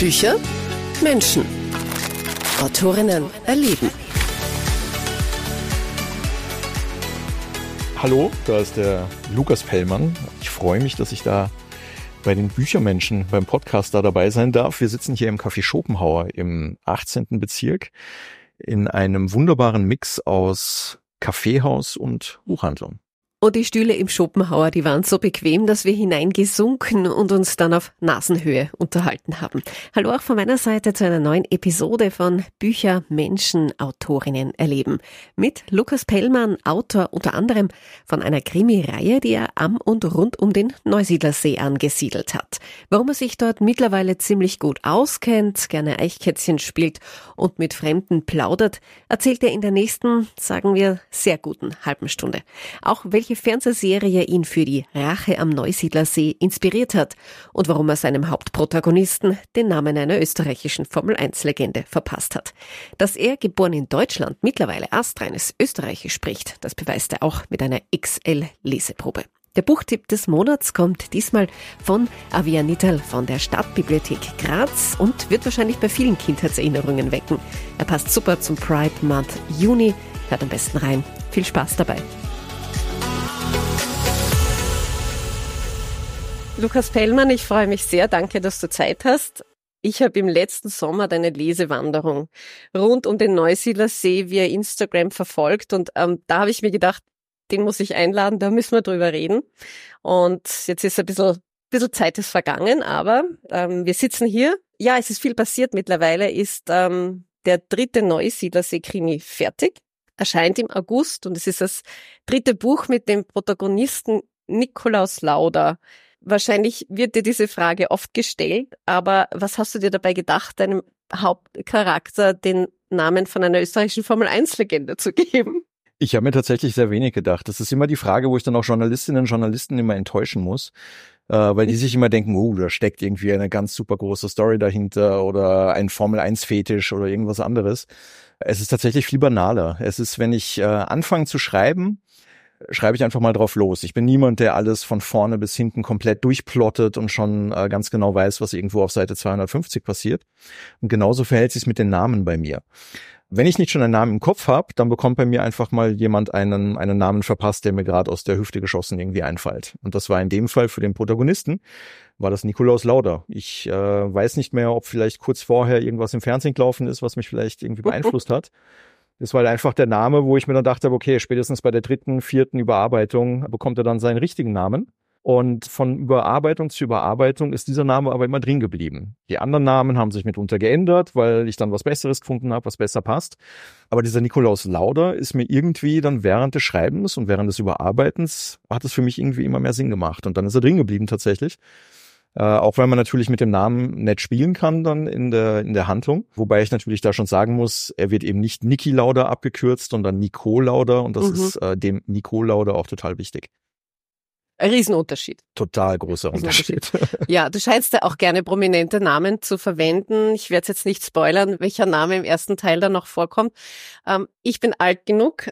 Bücher, Menschen, Autorinnen erleben. Hallo, da ist der Lukas Pellmann. Ich freue mich, dass ich da bei den Büchermenschen beim Podcast da dabei sein darf. Wir sitzen hier im Café Schopenhauer im 18. Bezirk in einem wunderbaren Mix aus Kaffeehaus und Buchhandlung. Und die Stühle im Schopenhauer, die waren so bequem, dass wir hineingesunken und uns dann auf Nasenhöhe unterhalten haben. Hallo auch von meiner Seite zu einer neuen Episode von Bücher, Menschen, Autorinnen erleben. Mit Lukas Pellmann, Autor unter anderem von einer Krimi-Reihe, die er am und rund um den Neusiedlersee angesiedelt hat. Warum er sich dort mittlerweile ziemlich gut auskennt, gerne Eichkätzchen spielt und mit Fremden plaudert, erzählt er in der nächsten, sagen wir, sehr guten halben Stunde. Auch welche Fernsehserie ihn für die Rache am Neusiedlersee inspiriert hat und warum er seinem Hauptprotagonisten den Namen einer österreichischen Formel-1-Legende verpasst hat. Dass er, geboren in Deutschland, mittlerweile astreines Österreichisch spricht, das beweist er auch mit einer XL-Leseprobe. Der Buchtipp des Monats kommt diesmal von Avia Nittal von der Stadtbibliothek Graz und wird wahrscheinlich bei vielen Kindheitserinnerungen wecken. Er passt super zum Pride Month Juni. Hört am besten rein. Viel Spaß dabei. Lukas Pellmann, ich freue mich sehr. Danke, dass du Zeit hast. Ich habe im letzten Sommer deine Lesewanderung rund um den Neusiedlersee via Instagram verfolgt und da habe ich mir gedacht, den muss ich einladen, da müssen wir drüber reden. Und jetzt ist ein bisschen Zeit ist vergangen, aber wir sitzen hier. Ja, es ist viel passiert. Mittlerweile ist der 3. Neusiedlersee-Krimi fertig, erscheint im August und es ist das 3. Buch mit dem Protagonisten Nikolaus Lauder. Wahrscheinlich wird dir diese Frage oft gestellt, aber was hast du dir dabei gedacht, deinem Hauptcharakter den Namen von einer österreichischen Formel-1-Legende zu geben? Ich habe mir tatsächlich sehr wenig gedacht. Das ist immer die Frage, wo ich dann auch Journalistinnen und Journalisten immer enttäuschen muss, weil die sich immer denken, da steckt irgendwie eine ganz super große Story dahinter oder ein Formel-1-Fetisch oder irgendwas anderes. Es ist tatsächlich viel banaler. Es ist, wenn ich anfange zu schreibe ich einfach mal drauf los. Ich bin niemand, der alles von vorne bis hinten komplett durchplottet und schon ganz genau weiß, was irgendwo auf Seite 250 passiert. Und genauso verhält sich es mit den Namen bei mir. Wenn ich nicht schon einen Namen im Kopf habe, dann bekommt bei mir einfach mal jemand einen Namen verpasst, der mir gerade aus der Hüfte geschossen irgendwie einfällt. Und das war in dem Fall für den Protagonisten, war das Nikolaus Lauder. Ich weiß nicht mehr, ob vielleicht kurz vorher irgendwas im Fernsehen gelaufen ist, was mich vielleicht irgendwie beeinflusst hat. Das war einfach der Name, wo ich mir dann dachte, okay, spätestens bei der 3., 4. Überarbeitung bekommt er dann seinen richtigen Namen. Und von Überarbeitung zu Überarbeitung ist dieser Name aber immer drin geblieben. Die anderen Namen haben sich mitunter geändert, weil ich dann was Besseres gefunden habe, was besser passt. Aber dieser Nikolaus Lauder ist mir irgendwie dann während des Schreibens und während des Überarbeitens hat es für mich irgendwie immer mehr Sinn gemacht. Und dann ist er drin geblieben tatsächlich. Auch weil man natürlich mit dem Namen nett spielen kann dann in der Handlung. Wobei ich natürlich da schon sagen muss, er wird eben nicht Niki Lauder abgekürzt, sondern Nico Lauder. Und das ist dem Nico Lauder auch total wichtig. Ein Riesenunterschied. Total großer Unterschied. Ja, du scheinst ja auch gerne prominente Namen zu verwenden. Ich werde jetzt nicht spoilern, welcher Name im ersten Teil da noch vorkommt. Ich bin alt genug,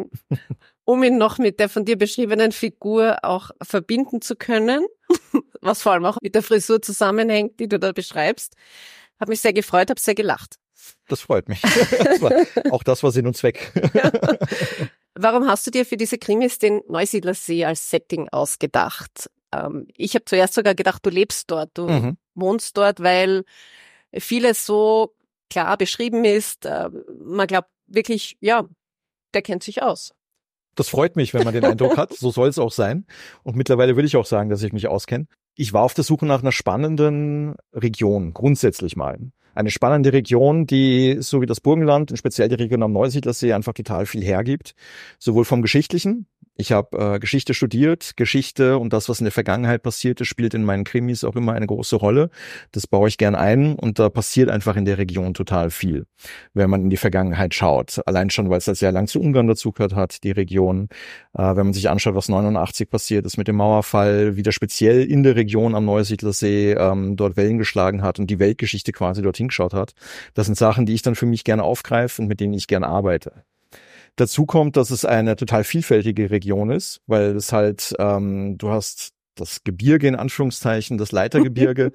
um ihn noch mit der von dir beschriebenen Figur auch verbinden zu können, was vor allem auch mit der Frisur zusammenhängt, die du da beschreibst. Habe mich sehr gefreut, habe sehr gelacht. Das freut mich. Auch das war Sinn und Zweck. Ja. Warum hast du dir für diese Krimis den Neusiedlersee als Setting ausgedacht? Ich habe zuerst sogar gedacht, du lebst dort, du wohnst dort, weil vieles so klar beschrieben ist. Man glaubt wirklich, ja, der kennt sich aus. Das freut mich, wenn man den Eindruck hat. So soll es auch sein. Und mittlerweile würde ich auch sagen, dass ich mich auskenne. Ich war auf der Suche nach einer spannenden Region, grundsätzlich mal. Eine spannende Region, die, so wie das Burgenland, und speziell die Region am Neusiedlersee, einfach total viel hergibt. Sowohl vom Geschichtlichen. Ich habe Geschichte studiert. Geschichte und das, was in der Vergangenheit passiert ist, spielt in meinen Krimis auch immer eine große Rolle. Das baue ich gern ein und da passiert einfach in der Region total viel, wenn man in die Vergangenheit schaut. Allein schon, weil es sehr lang zu Ungarn dazugehört hat, die Region. Wenn man sich anschaut, was 89 passiert ist mit dem Mauerfall, wie der speziell in der Region am Neusiedlersee dort Wellen geschlagen hat und die Weltgeschichte quasi dorthin geschaut hat. Das sind Sachen, die ich dann für mich gerne aufgreife und mit denen ich gerne arbeite. Dazu kommt, dass es eine total vielfältige Region ist, weil es halt, du hast das Gebirge in Anführungszeichen, das Leitergebirge.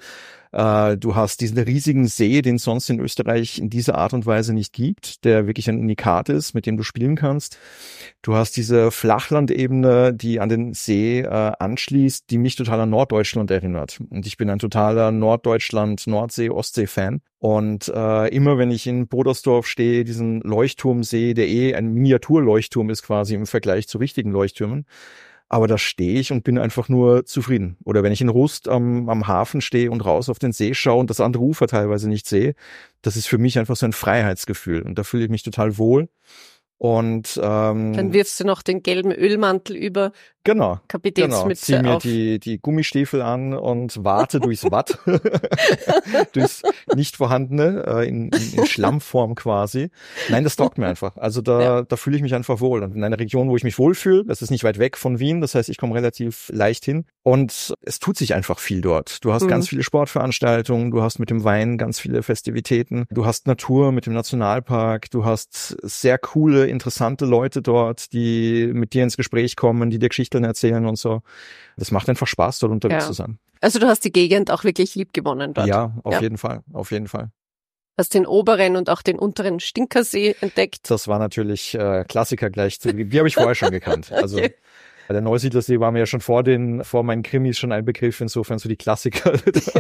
Du hast diesen riesigen See, den es sonst in Österreich in dieser Art und Weise nicht gibt, der wirklich ein Unikat ist, mit dem du spielen kannst. Du hast diese Flachlandebene, die an den See anschließt, die mich total an Norddeutschland erinnert. Und ich bin ein totaler Norddeutschland, Nordsee, Ostsee-Fan. Und immer wenn ich in Bodersdorf stehe, diesen Leuchtturm sehe, der ein Miniaturleuchtturm ist quasi im Vergleich zu richtigen Leuchttürmen, aber da stehe ich und bin einfach nur zufrieden. Oder wenn ich in Rust am Hafen stehe und raus auf den See schaue und das andere Ufer teilweise nicht sehe, das ist für mich einfach so ein Freiheitsgefühl. Und da fühle ich mich total wohl. Und dann wirfst du noch den gelben Ölmantel über. Kapitänsmütze Zieh mir auf. die Gummistiefel an und warte durchs Watt, durchs nicht vorhandene, in Schlammform quasi. Nein, das taugt mir einfach. Also da fühle ich mich einfach wohl. Und in einer Region, wo ich mich wohlfühle, das ist nicht weit weg von Wien, das heißt, ich komme relativ leicht hin. Und es tut sich einfach viel dort. Du hast ganz viele Sportveranstaltungen, du hast mit dem Wein ganz viele Festivitäten, du hast Natur mit dem Nationalpark, du hast sehr coole, interessante Leute dort, die mit dir ins Gespräch kommen, die dir Geschichten erzählen und so. Das macht einfach Spaß, dort unterwegs zu sein. Also du hast die Gegend auch wirklich lieb gewonnen dort. Ja, auf jeden Fall, auf jeden Fall. Hast den oberen und auch den unteren Stinkersee entdeckt. Das war natürlich Klassiker gleich zu, die habe ich vorher schon gekannt. Also der Neusiedlersee war mir ja schon vor meinen Krimis schon ein Begriff, insofern so die Klassiker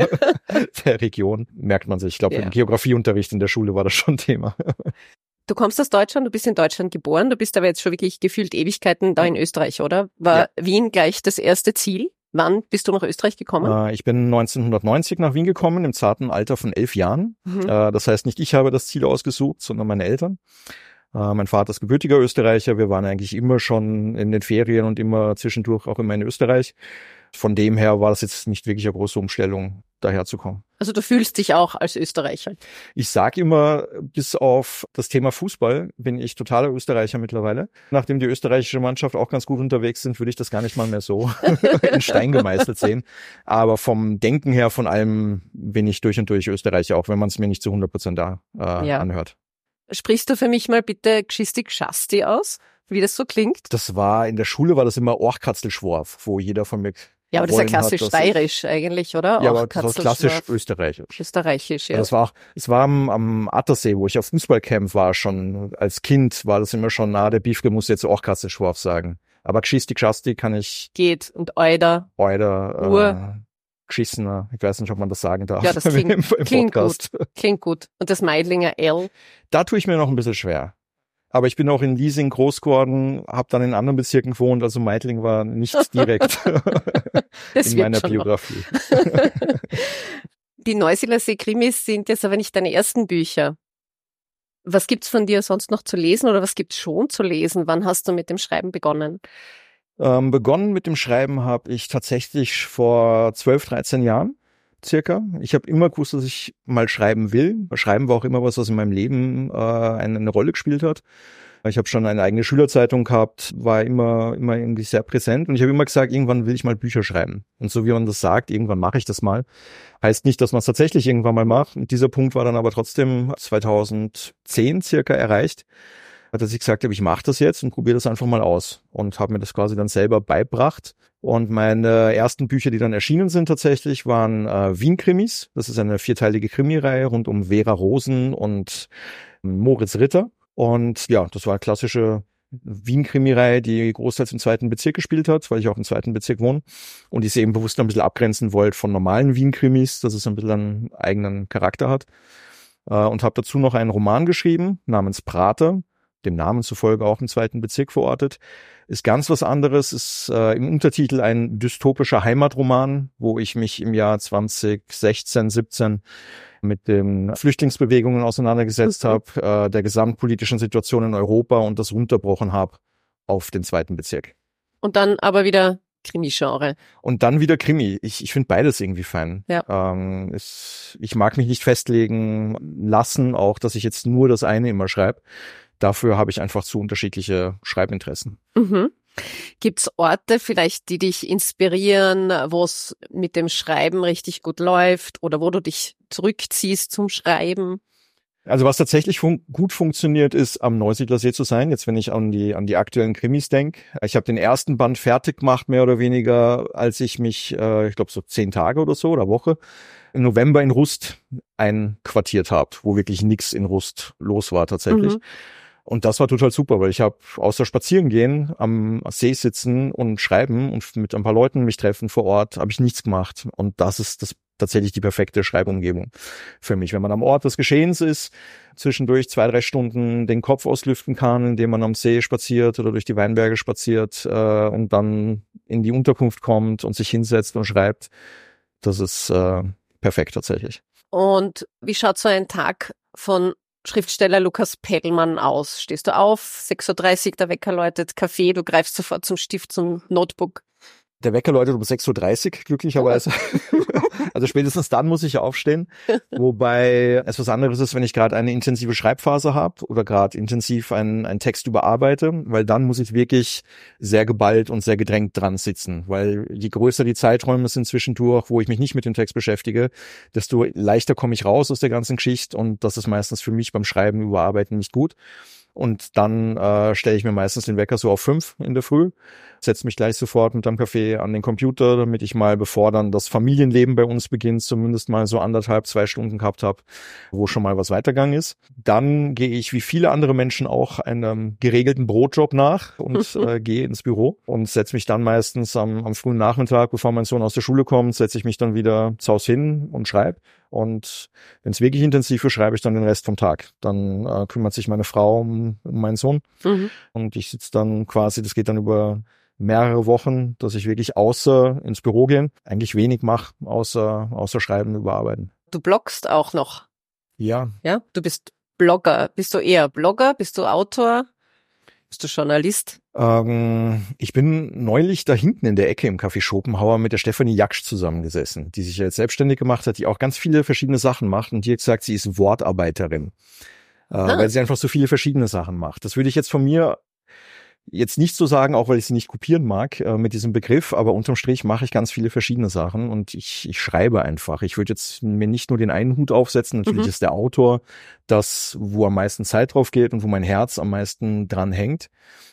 der Region merkt man sich. Ich glaube, im Geografieunterricht in der Schule war das schon Thema. Du kommst aus Deutschland, du bist in Deutschland geboren, du bist aber jetzt schon wirklich gefühlt Ewigkeiten da in Österreich, oder? War Wien gleich das erste Ziel? Wann bist du nach Österreich gekommen? Ich bin 1990 nach Wien gekommen, im zarten Alter von 11 Jahren. Das heißt, nicht ich habe das Ziel ausgesucht, sondern meine Eltern. Mein Vater ist gebürtiger Österreicher. Wir waren eigentlich immer schon in den Ferien und immer zwischendurch auch immer in Österreich. Von dem her war das jetzt nicht wirklich eine große Umstellung, daher zu kommen. Also du fühlst dich auch als Österreicher? Ich sage immer, bis auf das Thema Fußball bin ich totaler Österreicher mittlerweile. Nachdem die österreichische Mannschaft auch ganz gut unterwegs sind, würde ich das gar nicht mal mehr so in Stein gemeißelt sehen. Aber vom Denken her, von allem bin ich durch und durch Österreicher, auch wenn man es mir nicht zu 100% anhört. Sprichst du für mich mal bitte Gschisti Schasti aus, wie das so klingt? Das war, in der Schule war das immer Orchkatzelschworf, wo jeder von mir... Ja, aber das ist ja klassisch steirisch eigentlich, oder? Ja, aber das war klassisch österreichisch. Österreichisch, ja. Also es war am Attersee, wo ich auf Fußballcamp war, schon als Kind war das immer schon nah. Der Biefke muss jetzt auch Katzelschworf sagen. Aber Gschisti Gschasti kann ich... Geht. Und Euder. Geschissener. Ich weiß nicht, ob man das sagen darf. Ja, das klingt gut. Klingt gut. Und das Meidlinger L? Da tue ich mir noch ein bisschen schwer. Aber ich bin auch in Liesing groß geworden, habe dann in anderen Bezirken gewohnt, also Meidling war nicht direkt in meiner Biografie. Die Neusiedlersee-Krimis sind jetzt aber nicht deine ersten Bücher. Was gibt's von dir sonst noch zu lesen oder was gibt's schon zu lesen? Wann hast du mit dem Schreiben begonnen? Begonnen mit dem Schreiben habe ich tatsächlich vor 12, 13 Jahren. Circa. Ich habe immer gewusst, dass ich mal schreiben will. Schreiben war auch immer was in meinem Leben eine Rolle gespielt hat. Ich habe schon eine eigene Schülerzeitung gehabt, war immer irgendwie sehr präsent und ich habe immer gesagt, irgendwann will ich mal Bücher schreiben. Und so wie man das sagt, irgendwann mache ich das mal. Heißt nicht, dass man es tatsächlich irgendwann mal macht. Und dieser Punkt war dann aber trotzdem 2010 circa erreicht, dass ich gesagt habe, ich mache das jetzt und probiere das einfach mal aus und habe mir das quasi dann selber beigebracht. Und meine ersten Bücher, die dann erschienen sind tatsächlich, waren Wien-Krimis. Das ist eine 4-teilige Krimireihe rund um Vera Rosen und Moritz Ritter. Und ja, das war eine klassische Wien-Krimireihe, die großteils im 2. Bezirk gespielt hat, weil ich auch im 2. Bezirk wohne. Und ich sie eben bewusst ein bisschen abgrenzen wollte von normalen Wien-Krimis, dass es ein bisschen einen eigenen Charakter hat. Und habe dazu noch einen Roman geschrieben namens Prater, dem Namen zufolge auch im 2. Bezirk verortet. Ist ganz was anderes, ist im Untertitel ein dystopischer Heimatroman, wo ich mich im Jahr 2016, 17 mit den Flüchtlingsbewegungen auseinandergesetzt habe, der gesamtpolitischen Situation in Europa und das runterbrochen habe auf den 2. Bezirk. Und dann aber wieder Krimi-Genre. Und dann wieder Krimi. Ich finde beides irgendwie fein. Ja. Ich mag mich nicht festlegen lassen, auch dass ich jetzt nur das eine immer schreibe. Dafür habe ich einfach zu unterschiedliche Schreibinteressen. Mhm. Gibt's Orte vielleicht, die dich inspirieren, wo es mit dem Schreiben richtig gut läuft oder wo du dich zurückziehst zum Schreiben? Also was tatsächlich gut funktioniert, ist am Neusiedlersee zu sein. Jetzt, wenn ich an die aktuellen Krimis denke. Ich habe den ersten Band fertig gemacht, mehr oder weniger, als ich mich, ich glaube so 10 Tage oder so oder Woche, im November in Rust einquartiert habe, wo wirklich nichts in Rust los war tatsächlich. Mhm. Und das war total super, weil ich habe außer spazieren gehen, am See sitzen und schreiben und mit ein paar Leuten mich treffen vor Ort, habe ich nichts gemacht. Und das ist das tatsächlich die perfekte Schreibumgebung für mich. Wenn man am Ort des Geschehens ist, zwischendurch 2-3 Stunden den Kopf auslüften kann, indem man am See spaziert oder durch die Weinberge spaziert und dann in die Unterkunft kommt und sich hinsetzt und schreibt, das ist perfekt tatsächlich. Und wie schaut so ein Tag von Schriftsteller Lukas Peddlmann aus? Stehst du auf, 6.30 Uhr, der Wecker läutet, Kaffee, du greifst sofort zum Stift, zum Notebook? Der Wecker läutet um 6.30 Uhr, glücklicherweise. Also spätestens dann muss ich aufstehen. Wobei es was anderes ist, wenn ich gerade eine intensive Schreibphase habe oder gerade intensiv einen Text überarbeite, weil dann muss ich wirklich sehr geballt und sehr gedrängt dran sitzen. Weil je größer die Zeiträume sind zwischendurch, wo ich mich nicht mit dem Text beschäftige, desto leichter komme ich raus aus der ganzen Geschichte. Und das ist meistens für mich beim Schreiben, Überarbeiten nicht gut. Und dann stelle ich mir meistens den Wecker so auf 5 in der Früh, setze mich gleich sofort mit einem Kaffee an den Computer, damit ich mal, bevor dann das Familienleben bei uns beginnt, zumindest mal so 1,5-2 Stunden gehabt habe, wo schon mal was weitergegangen ist. Dann gehe ich, wie viele andere Menschen auch, einem geregelten Brotjob nach und gehe ins Büro und setze mich dann meistens am frühen Nachmittag, bevor mein Sohn aus der Schule kommt, setze ich mich dann wieder zu Hause hin und schreibe. Und wenn es wirklich intensiv ist, schreibe ich dann den Rest vom Tag. Dann kümmert sich meine Frau um meinen Sohn. Mhm. Und ich sitze dann quasi, das geht dann über mehrere Wochen, dass ich wirklich außer ins Büro gehen, eigentlich wenig mache, außer Schreiben, Überarbeiten. Du bloggst auch noch? Ja. Ja, du bist Blogger. Bist du eher Blogger? Bist du Autor? Bist du Journalist? Ich bin neulich da hinten in der Ecke im Café Schopenhauer mit der Stefanie Jaksch zusammengesessen, die sich jetzt selbstständig gemacht hat, die auch ganz viele verschiedene Sachen macht und die hat gesagt, sie ist Wortarbeiterin, weil sie einfach so viele verschiedene Sachen macht. Das würde ich jetzt von mir jetzt nicht so sagen, auch weil ich sie nicht kopieren mag mit diesem Begriff, aber unterm Strich mache ich ganz viele verschiedene Sachen und ich schreibe einfach. Ich würde jetzt mir nicht nur den einen Hut aufsetzen, natürlich ist der Autor das, wo am meisten Zeit drauf geht und wo mein Herz am meisten dran hängt.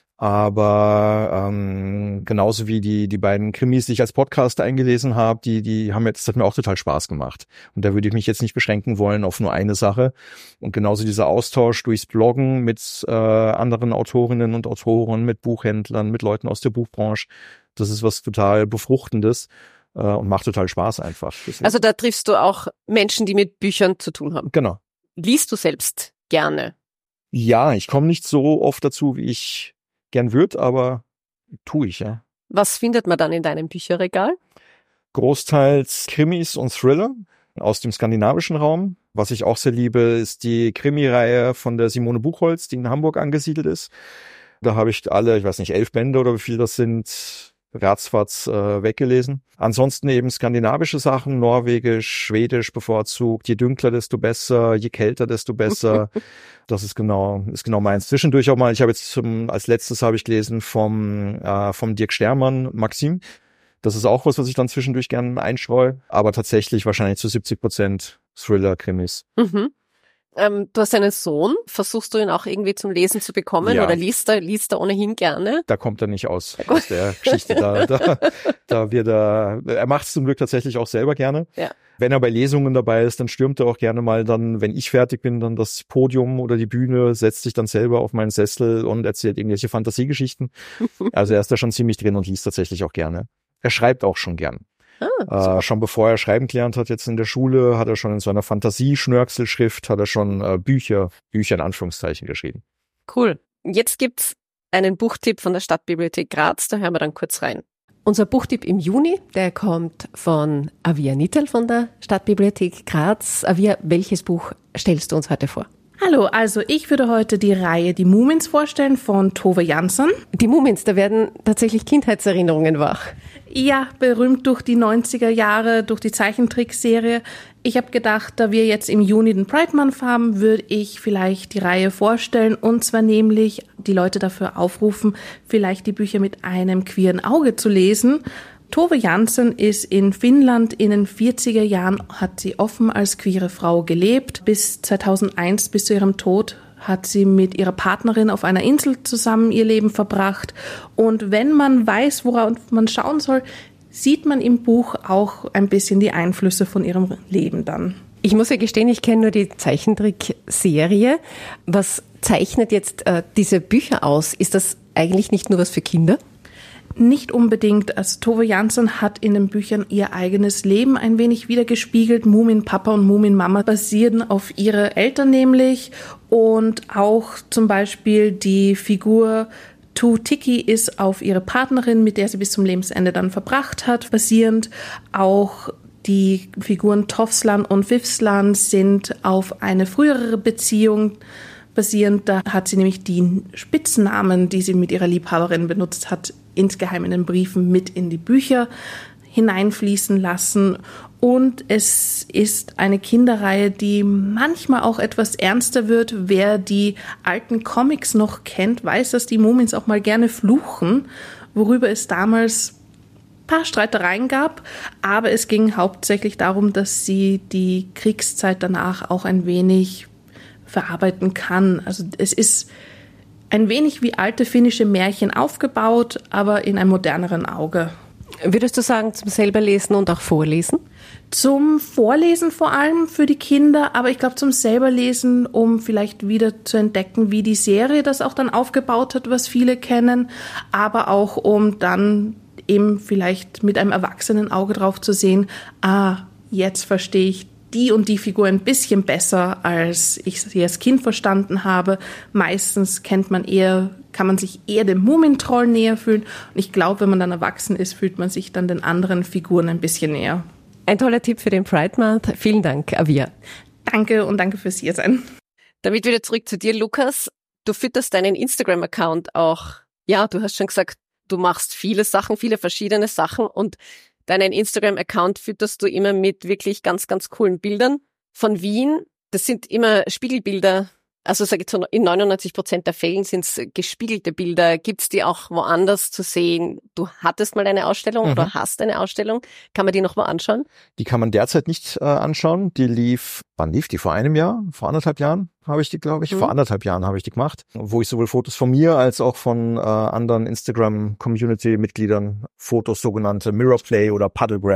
Aber genauso wie die beiden Krimis, die ich als Podcast eingelesen habe, die haben jetzt, das hat mir auch total Spaß gemacht. Und da würde ich mich jetzt nicht beschränken wollen auf nur eine Sache. Und genauso dieser Austausch durchs Bloggen mit anderen Autorinnen und Autoren, mit Buchhändlern, mit Leuten aus der Buchbranche, das ist was total Befruchtendes und macht total Spaß einfach. Also da triffst du auch Menschen, die mit Büchern zu tun haben. Genau. Liest du selbst gerne? Ja, ich komme nicht so oft dazu, wie ich gern würde, aber tue ich, ja. Was findet man dann in deinem Bücherregal? Großteils Krimis und Thriller aus dem skandinavischen Raum. Was ich auch sehr liebe, ist die Krimireihe von der Simone Buchholz, die in Hamburg angesiedelt ist. Da habe ich alle, ich weiß nicht, 11 Bände oder wie viel das sind, ratzfatz weggelesen. Ansonsten eben skandinavische Sachen, norwegisch, schwedisch bevorzugt. Je dunkler, desto besser, je kälter, desto besser. Das ist genau meins. Zwischendurch auch mal, ich habe jetzt als letztes habe ich gelesen vom Dirk Stermann, Maxim. Das ist auch was ich dann zwischendurch gerne einstreue. Aber tatsächlich wahrscheinlich zu 70% Thriller-Krimis. Mhm. Du hast einen Sohn. Versuchst du ihn auch irgendwie zum Lesen zu bekommen? Ja. Oder liest er ohnehin gerne? Da kommt er nicht aus der Geschichte. Er macht es zum Glück tatsächlich auch selber gerne. Ja. Wenn er bei Lesungen dabei ist, dann stürmt er auch gerne mal dann, wenn ich fertig bin, dann das Podium oder die Bühne, setzt sich dann selber auf meinen Sessel und erzählt irgendwelche Fantasiegeschichten. Also er ist da schon ziemlich drin und liest tatsächlich auch gerne. Er schreibt auch schon gern. Schon bevor er schreiben gelernt hat jetzt in der Schule, hat er schon in so einer Fantasie-Schnörkelschrift, hat er schon Bücher in Anführungszeichen geschrieben. Cool. Jetzt gibt's einen Buchtipp von der Stadtbibliothek Graz, da hören wir dann kurz rein. Unser Buchtipp im Juni, der kommt von Avia Nittel von der Stadtbibliothek Graz. Avia, welches Buch stellst du uns heute vor? Hallo, also ich würde heute die Reihe Die Mumins vorstellen von Tove Jansson. Die Mumins, da werden tatsächlich Kindheitserinnerungen wach. Ja, berühmt durch die 90er Jahre, durch die Zeichentrickserie. Ich habe gedacht, da wir jetzt im Juni den Pride Month haben, würde ich vielleicht die Reihe vorstellen und zwar nämlich die Leute dafür aufrufen, vielleicht die Bücher mit einem queeren Auge zu lesen. Tove Jansson ist in Finnland in den 40er Jahren, hat sie offen als queere Frau gelebt. Bis 2001, bis zu ihrem Tod, hat sie mit ihrer Partnerin auf einer Insel zusammen ihr Leben verbracht. Und wenn man weiß, worauf man schauen soll, sieht man im Buch auch ein bisschen die Einflüsse von ihrem Leben dann. Ich muss ja gestehen, ich kenne nur die Zeichentrickserie. Was zeichnet jetzt diese Bücher aus? Ist das eigentlich nicht nur was für Kinder? Nicht unbedingt. Also Tove Jansson hat in den Büchern ihr eigenes Leben ein wenig wiedergespiegelt. Mumin-Papa und Mumin-Mama basieren auf ihre Eltern nämlich. Und auch zum Beispiel die Figur Tiki ist auf ihre Partnerin, mit der sie bis zum Lebensende dann verbracht hat, basierend. Auch die Figuren Tovslan und Vivslan sind auf eine frühere Beziehung basierend. Da hat sie nämlich die Spitznamen, die sie mit ihrer Liebhaberin benutzt hat, insgeheim in den Briefen mit in die Bücher hineinfließen lassen. Und es ist eine Kinderreihe, die manchmal auch etwas ernster wird. Wer die alten Comics noch kennt, weiß, dass die Mumins auch mal gerne fluchen, worüber es damals ein paar Streitereien gab. Aber es ging hauptsächlich darum, dass sie die Kriegszeit danach auch ein wenig verarbeiten kann. Also es ist ein wenig wie alte finnische Märchen aufgebaut, aber in einem moderneren Auge. Würdest du sagen, zum selber lesen und auch vorlesen? Zum Vorlesen vor allem für die Kinder, aber ich glaube zum selber lesen, um vielleicht wieder zu entdecken, wie die Serie das auch dann aufgebaut hat, was viele kennen, aber auch um dann eben vielleicht mit einem erwachsenen Auge drauf zu sehen, jetzt verstehe ich die und die Figur ein bisschen besser, als ich sie als Kind verstanden habe. Meistens kann man sich eher dem Mumintroll näher fühlen. Und ich glaube, wenn man dann erwachsen ist, fühlt man sich dann den anderen Figuren ein bisschen näher. Ein toller Tipp für den Pride Month. Vielen Dank, Avia. Danke und danke fürs Hiersein. Damit wieder zurück zu dir, Lukas. Du fütterst deinen Instagram-Account auch. Ja, du hast schon gesagt, du machst viele Sachen, viele verschiedene Sachen und deinen Instagram-Account fütterst du immer mit wirklich ganz, ganz coolen Bildern von Wien. Das sind immer Spiegelbilder. Also sage ich so, in 99% der Fällen sind es gespiegelte Bilder. Gibt's die auch woanders zu sehen? Du hattest mal eine Ausstellung oder hast eine Ausstellung. Kann man die noch mal anschauen? Die kann man derzeit nicht anschauen. Wann lief die? Vor einem Jahr? Vor 1,5 Jahren habe ich die, glaube ich. Vor 1,5 Jahren habe ich die gemacht, wo ich sowohl Fotos von mir als auch von anderen Instagram-Community-Mitgliedern, Fotos, sogenannte Mirrorplay oder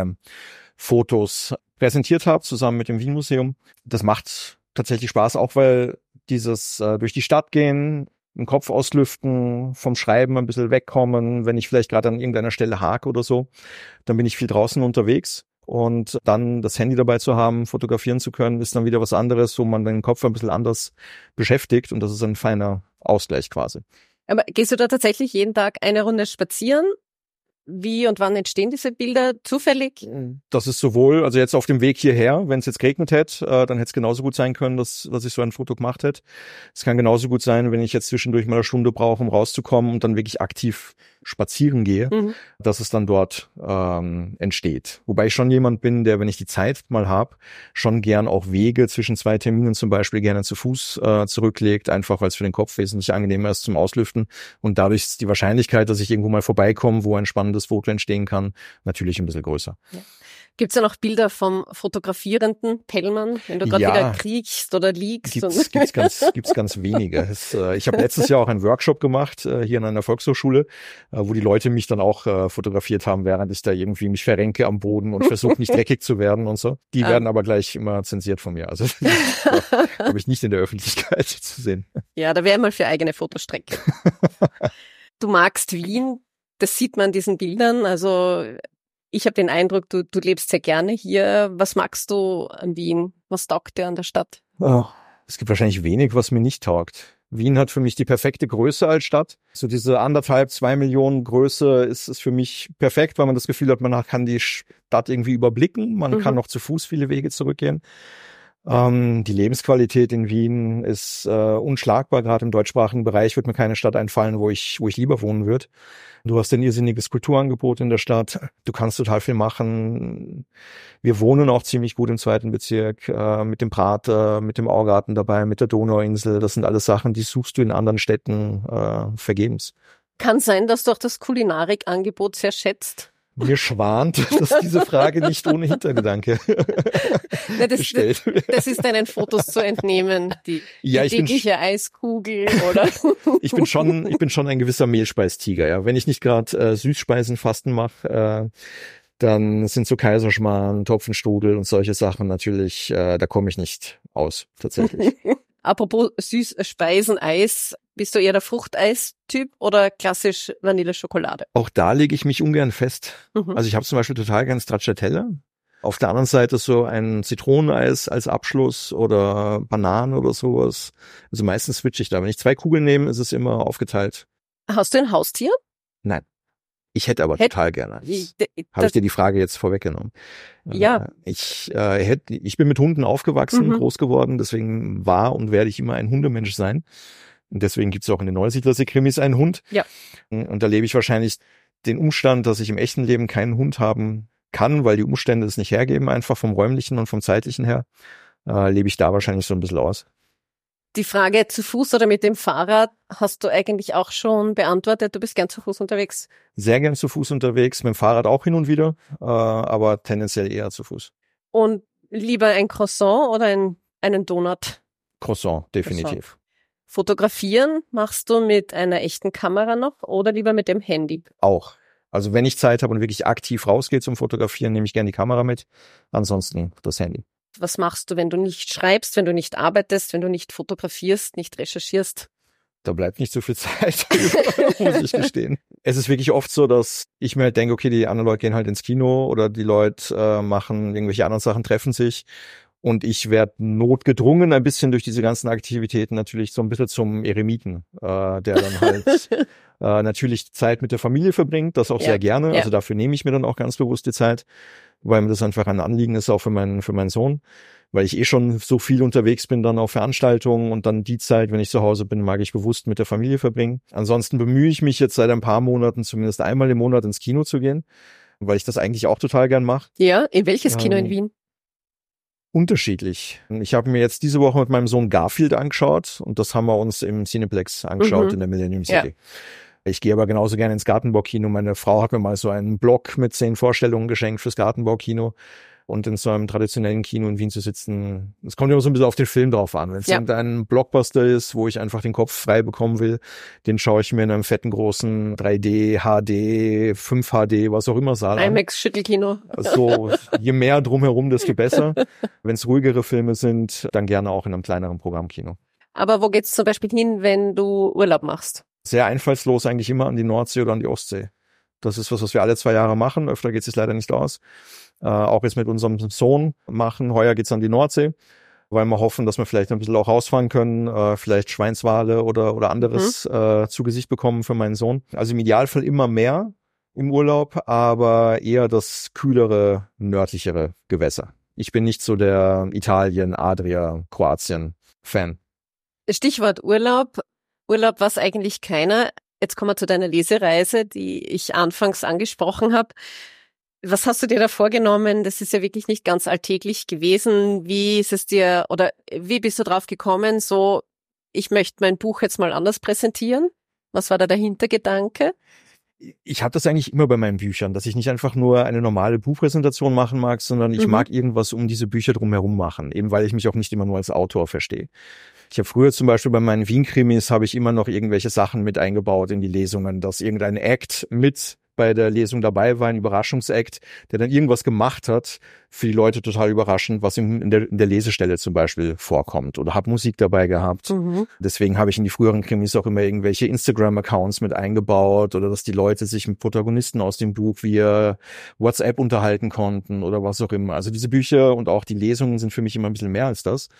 Puddlegram-Fotos präsentiert habe, zusammen mit dem Wien-Museum. Das macht tatsächlich Spaß, auch weil dieses durch die Stadt gehen, den Kopf auslüften, vom Schreiben ein bisschen wegkommen, wenn ich vielleicht gerade an irgendeiner Stelle hake oder so, dann bin ich viel draußen unterwegs. Und dann das Handy dabei zu haben, fotografieren zu können, ist dann wieder was anderes, wo man den Kopf ein bisschen anders beschäftigt. Und das ist ein feiner Ausgleich quasi. Aber gehst du da tatsächlich jeden Tag eine Runde spazieren? Wie und wann entstehen diese Bilder? Zufällig? Das ist sowohl, also jetzt auf dem Weg hierher, wenn es jetzt geregnet hätte, dann hätte es genauso gut sein können, dass ich so ein Foto gemacht hätte. Es kann genauso gut sein, wenn ich jetzt zwischendurch mal eine Stunde brauche, um rauszukommen und dann wirklich aktiv spazieren gehe, dass es dann dort entsteht. Wobei ich schon jemand bin, der, wenn ich die Zeit mal habe, schon gern auch Wege zwischen 2 Terminen zum Beispiel gerne zu Fuß zurücklegt, einfach weil es für den Kopf wesentlich angenehmer ist zum Auslüften. Und dadurch ist die Wahrscheinlichkeit, dass ich irgendwo mal vorbeikomme, wo ein spannendes Foto entstehen kann, natürlich ein bisschen größer. Ja. Gibt's ja noch Bilder vom fotografierenden Pellmann, wenn du gerade wieder kriegst oder liegst? Gibt's ganz wenige. Ich habe letztes Jahr auch einen Workshop gemacht, hier an einer Volkshochschule, wo die Leute mich dann auch fotografiert haben, während ich da irgendwie mich verrenke am Boden und versuche nicht dreckig zu werden und so. Die werden aber gleich immer zensiert von mir. Also habe ich nicht in der Öffentlichkeit zu sehen. Ja, da wäre mal für eigene Fotostrecke. Du magst Wien, das sieht man an diesen Bildern, also ich habe den Eindruck, du lebst sehr gerne hier. Was magst du an Wien? Was taugt dir an der Stadt? Oh, es gibt wahrscheinlich wenig, was mir nicht taugt. Wien hat für mich die perfekte Größe als Stadt. So diese 1,5-2 Millionen Größe ist für mich perfekt, weil man das Gefühl hat, man kann die Stadt irgendwie überblicken. Man kann noch zu Fuß viele Wege zurückgehen. Die Lebensqualität in Wien ist unschlagbar. Gerade im deutschsprachigen Bereich wird mir keine Stadt einfallen, wo ich lieber wohnen würde. Du hast ein irrsinniges Kulturangebot in der Stadt. Du kannst total viel machen. Wir wohnen auch ziemlich gut im 2. Bezirk, mit dem Prater, mit dem Augarten dabei, mit der Donauinsel. Das sind alles Sachen, die suchst du in anderen Städten vergebens. Kann sein, dass du auch das Kulinarikangebot sehr schätzt. Mir schwant, dass diese Frage nicht ohne Hintergedanke gestellt wird. Das ist deinen Fotos zu entnehmen, die tägliche Eiskugel oder? Ich bin schon ein gewisser Mehlspeistiger, ja. Wenn ich nicht gerade Süßspeisenfasten mache, dann sind so Kaiserschmarrn, Topfenstrudel und solche Sachen natürlich, da komme ich nicht aus, tatsächlich. Apropos Süßspeisen-Eis, bist du eher der Fruchteis-Typ oder klassisch Vanille-Schokolade? Auch da lege ich mich ungern fest. Also ich habe zum Beispiel total gern Stracciatella. Auf der anderen Seite so ein Zitroneneis als Abschluss oder Bananen oder sowas. Also meistens switche ich da. Wenn ich 2 Kugeln nehme, ist es immer aufgeteilt. Hast du ein Haustier? Nein. Ich hätte aber total gerne. Habe ich dir die Frage jetzt vorweggenommen? Ja. Ich bin mit Hunden aufgewachsen, groß geworden, deswegen war und werde ich immer ein Hundemensch sein. Und deswegen gibt es auch in den Neusiedler-Krimis einen Hund. Ja. Und da lebe ich wahrscheinlich den Umstand, dass ich im echten Leben keinen Hund haben kann, weil die Umstände es nicht hergeben, einfach vom räumlichen und vom zeitlichen her, lebe ich da wahrscheinlich so ein bisschen aus. Die Frage zu Fuß oder mit dem Fahrrad hast du eigentlich auch schon beantwortet. Du bist gern zu Fuß unterwegs. Sehr gern zu Fuß unterwegs, mit dem Fahrrad auch hin und wieder, aber tendenziell eher zu Fuß. Und lieber ein Croissant oder einen Donut? Croissant, definitiv. Croissant. Fotografieren machst du mit einer echten Kamera noch oder lieber mit dem Handy? Auch. Also wenn ich Zeit habe und wirklich aktiv rausgehe zum Fotografieren, nehme ich gerne die Kamera mit. Ansonsten das Handy. Was machst du, wenn du nicht schreibst, wenn du nicht arbeitest, wenn du nicht fotografierst, nicht recherchierst? Da bleibt nicht so viel Zeit, muss ich gestehen. Es ist wirklich oft so, dass ich mir halt denke, okay, die anderen Leute gehen halt ins Kino oder die Leute machen irgendwelche anderen Sachen, treffen sich. Und ich werde notgedrungen ein bisschen durch diese ganzen Aktivitäten natürlich so ein bisschen zum Eremiten, der dann halt natürlich Zeit mit der Familie verbringt, das auch sehr gerne. Also dafür nehme ich mir dann auch ganz bewusst die Zeit, weil mir das einfach ein Anliegen ist, auch für meinen Sohn. Weil ich schon so viel unterwegs bin, dann auf Veranstaltungen und dann die Zeit, wenn ich zu Hause bin, mag ich bewusst mit der Familie verbringen. Ansonsten bemühe ich mich jetzt seit ein paar Monaten, zumindest einmal im Monat ins Kino zu gehen, weil ich das eigentlich auch total gern mache. Ja, in welches Kino in Wien? Unterschiedlich. Ich habe mir jetzt diese Woche mit meinem Sohn Garfield angeschaut und das haben wir uns im Cineplex angeschaut in der Millennium City. Ja. Ich gehe aber genauso gerne ins Gartenbaukino. Meine Frau hat mir mal so einen Block mit 10 Vorstellungen geschenkt fürs Gartenbaukino. Und in so einem traditionellen Kino in Wien zu sitzen, es kommt immer so ein bisschen auf den Film drauf an. Wenn es irgendein Blockbuster ist, wo ich einfach den Kopf frei bekommen will, den schaue ich mir in einem fetten, großen 3D, HD, 5 HD, was auch immer Saal an. IMAX-Schüttelkino. Also je mehr drumherum, desto besser. Wenn es ruhigere Filme sind, dann gerne auch in einem kleineren Programmkino. Aber wo geht's zum Beispiel hin, wenn du Urlaub machst? Sehr einfallslos eigentlich immer an die Nordsee oder an die Ostsee. Das ist was wir alle 2 Jahre machen. Öfter geht es leider nicht aus. Auch jetzt mit unserem Sohn machen. Heuer geht's an die Nordsee, weil wir hoffen, dass wir vielleicht ein bisschen auch rausfahren können, vielleicht Schweinswale oder anderes zu Gesicht bekommen für meinen Sohn. Also im Idealfall immer mehr im Urlaub, aber eher das kühlere, nördlichere Gewässer. Ich bin nicht so der Italien, Adria, Kroatien-Fan. Stichwort Urlaub. Urlaub was eigentlich keiner. Jetzt kommen wir zu deiner Lesereise, die ich anfangs angesprochen habe. Was hast du dir da vorgenommen? Das ist ja wirklich nicht ganz alltäglich gewesen. Wie ist es dir oder wie bist du drauf gekommen? So, ich möchte mein Buch jetzt mal anders präsentieren. Was war da der Hintergedanke? Ich habe das eigentlich immer bei meinen Büchern, dass ich nicht einfach nur eine normale Buchpräsentation machen mag, sondern ich mag irgendwas um diese Bücher drumherum machen, eben weil ich mich auch nicht immer nur als Autor verstehe. Ich habe früher zum Beispiel bei meinen Wien-Krimis habe ich immer noch irgendwelche Sachen mit eingebaut in die Lesungen, dass irgendein Act mit bei der Lesung dabei war, ein Überraschungsakt, der dann irgendwas gemacht hat, für die Leute total überraschend, was in der Lesestelle zum Beispiel vorkommt. Oder habe Musik dabei gehabt. Deswegen habe ich in die früheren Krimis auch immer irgendwelche Instagram-Accounts mit eingebaut oder dass die Leute sich mit Protagonisten aus dem Buch via WhatsApp unterhalten konnten oder was auch immer. Also diese Bücher und auch die Lesungen sind für mich immer ein bisschen mehr als das.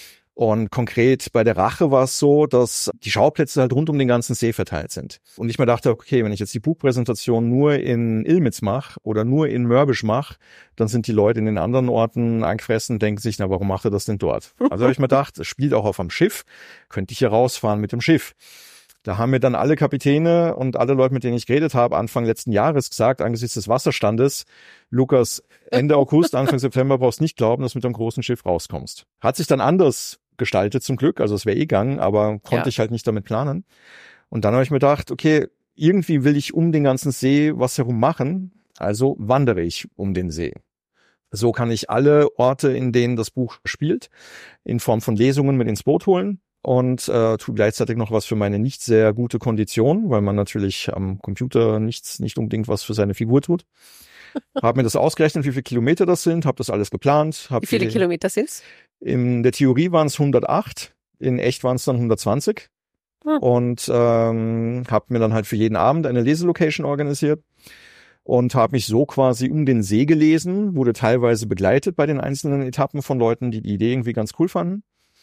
Und konkret bei der Rache war es so, dass die Schauplätze halt rund um den ganzen See verteilt sind. Und ich mir dachte, okay, wenn ich jetzt die Buchpräsentation nur in Illmitz mache oder nur in Mörbisch mache, dann sind die Leute in den anderen Orten angefressen und denken sich, na, warum macht er das denn dort? Also habe ich mir gedacht, es spielt auch auf einem Schiff, könnte ich hier rausfahren mit dem Schiff. Da haben mir dann alle Kapitäne und alle Leute, mit denen ich geredet habe, Anfang letzten Jahres gesagt, angesichts des Wasserstandes, Lukas, Ende August, Anfang September brauchst nicht glauben, dass du mit einem großen Schiff rauskommst. Hat sich dann anders gestaltet zum Glück, also es wäre gegangen, aber konnte ich halt nicht damit planen. Und dann habe ich mir gedacht, okay, irgendwie will ich um den ganzen See was herum machen, Also wandere ich um den See. So kann ich alle Orte, in denen das Buch spielt, in Form von Lesungen mit ins Boot holen und tue gleichzeitig noch was für meine nicht sehr gute Kondition, weil man natürlich am Computer nicht unbedingt was für seine Figur tut. Habe mir das ausgerechnet, wie viele Kilometer das sind, habe das alles geplant. Wie viele Kilometer sind's? In der Theorie waren es 108, in echt waren es dann 120. Und habe mir dann halt für jeden Abend eine Leselocation organisiert und habe mich so quasi um den See gelesen, wurde teilweise begleitet bei den einzelnen Etappen von Leuten, die die Idee irgendwie ganz cool fanden.